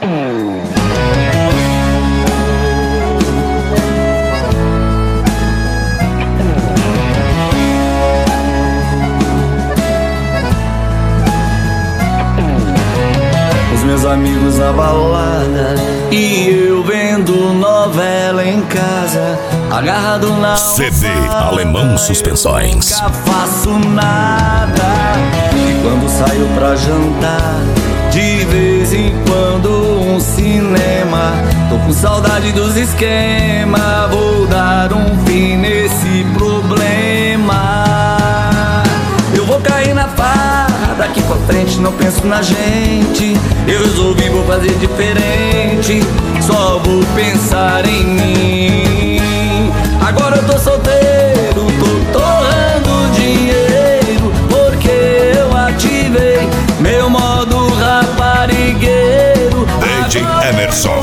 Meus amigos na balada e eu vendo novela em casa, agarrado na CD Alemão Suspensões. Nunca faço nada. E quando saio pra jantar, de vez em quando um cinema, tô com saudade dos esquemas, vou dar um fim nesse problema. Eu vou cair na farra, daqui pra frente não penso na gente. Eu resolvi, vou fazer diferente, só vou pensar em mim. Agora eu tô solteiro, tô torrando dinheiro, porque eu ativei meu modo raparigueiro. DJ Emerson,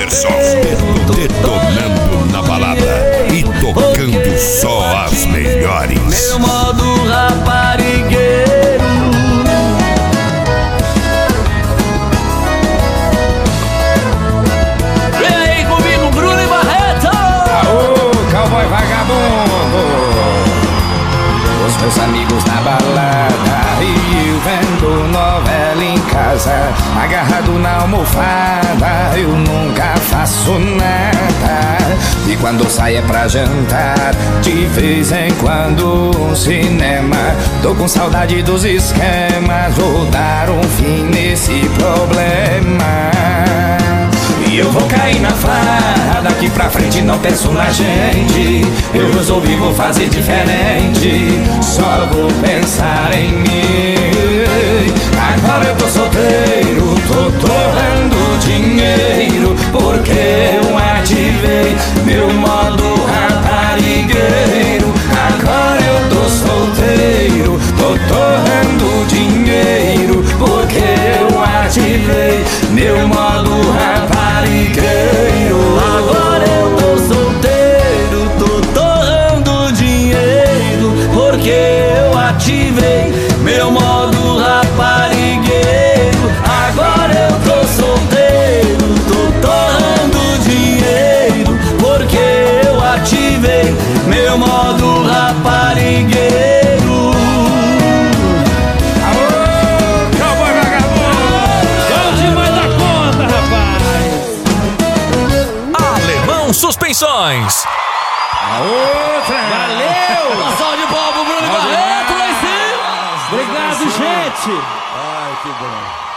detonando na balada e tocando só as melhores. Meu modo raparigueiro. Vem aí comigo, Bruno e Barreto. Aô, cowboy vagabundo. Os meus amigos na balada e eu vendo novela em casa, agarrado na almofada, eu nunca faço nada. E quando saio é pra jantar, de vez em quando um cinema, tô com saudade dos esquemas, vou dar um fim nesse problema. E eu vou cair na farra, daqui pra frente não penso na gente. Eu resolvi, vou fazer diferente, só vou pensar em mim. Agora eu tô solteiro, tô torrando dinheiro, porque eu ativei meu modo raparigueiro. Agora eu tô solteiro, tô torrando dinheiro, porque eu ativei meu modo raparigueiro. Agora eu tô solteiro, tô torrando dinheiro, porque eu ativei meu modo raparigueiro. Agora eu tô solteiro, tô torrando dinheiro, porque eu ativei meu modo raparigueiro. Suspensões. A outra. Valeu! Uma salva de palmas pro Bruno e Barreto lá em cima. Obrigado, gente. Ai, que bom.